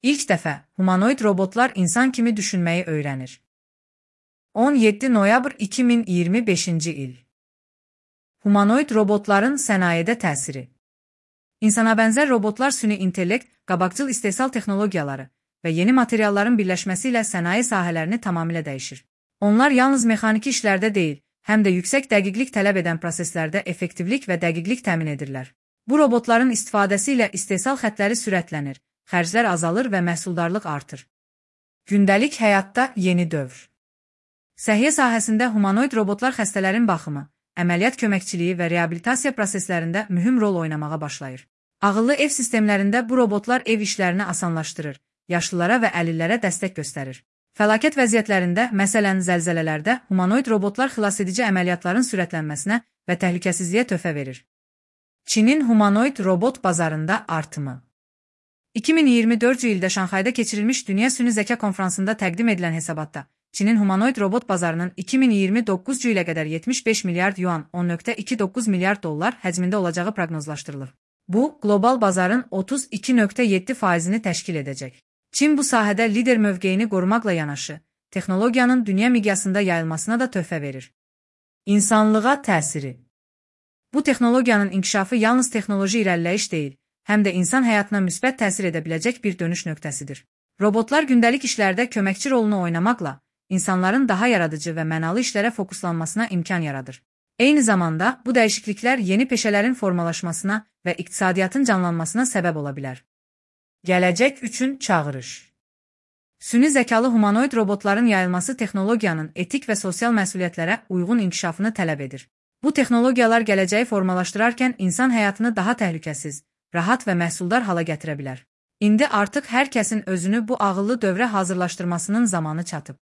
İlk dəfə humanoid robotlar insan kimi düşünməyi öyrənir. 17 noyabr 2025-ci il. Humanoid robotların sənayedə təsiri. İnsanabənzər robotlar süni intellekt, qabaqcıl istehsal texnologiyaları və yeni materialların birləşməsi ilə sənaye sahələrini tamamilə dəyişir. Onlar yalnız mexaniki işlərdə deyil, həm də yüksək dəqiqlik tələb edən proseslərdə effektivlik və dəqiqlik təmin edirlər. Bu robotların istifadəsi ilə istehsal xəttləri sürətlənir, xərclər azalır və məhsuldarlıq artır. Gündəlik həyatda yeni dövr. Səhiyyə sahəsində humanoid robotlar xəstələrin baxımı, əməliyyat köməkçiliyi və reabilitasiya proseslərində mühüm rol oynamağa başlayır. Ağıllı ev sistemlərində bu robotlar ev işlərini asanlaşdırır, yaşlılara və əlillərə dəstək göstərir. Fəlakət vəziyyətlərində, məsələn zəlzələlərdə, humanoid robotlar xilasedici əməliyyatların sürətlənməsinə və təhlükəsizliyə töhfə verir. Çinin humanoid robot bazarında artımı. 2024-cü ildə Şanxayda keçirilmiş Dünya Süni Zəka konfransında təqdim edilən hesabatda, Çinin humanoid robot bazarının 2029-cu ilə qədər 75 milyard yuan, 10,29 milyard dollar həcmində olacağı proqnozlaşdırılır. Bu, qlobal bazarın 32,7%-ni təşkil edəcək. Çin bu sahədə lider mövqeyini qorumaqla yanaşı, texnologiyanın dünya miqyasında yayılmasına da töhfə verir. İnsanlığa təsiri. Bu texnologiyanın inkişafı yalnız texnoloji irəliləyiş deyil, həm də insan həyatına müsbət təsir edə biləcək bir dönüş nöqtəsidir. Robotlar gündəlik işlərdə köməkçi rolunu oynamaqla, insanların daha yaradıcı və mənalı işlərə fokuslanmasına imkan yaradır. Eyni zamanda, bu dəyişikliklər yeni peşələrin formalaşmasına və iqtisadiyyatın canlanmasına səbəb ola bilər. Gələcək üçün çağırış. Süni zəkalı humanoid robotların yayılması texnologiyanın etik və sosial məsuliyyətlərə uyğun inkişafını tələb edir. Bu texnologiyalar gələcəyi formalaşdırarkən insan həyatını daha təhlükəsiz, rahat və məhsuldar hala gətirə bilər. İndi artıq hər kəsin özünü bu ağıllı dövrə hazırlaşdırmasının zamanı çatıb.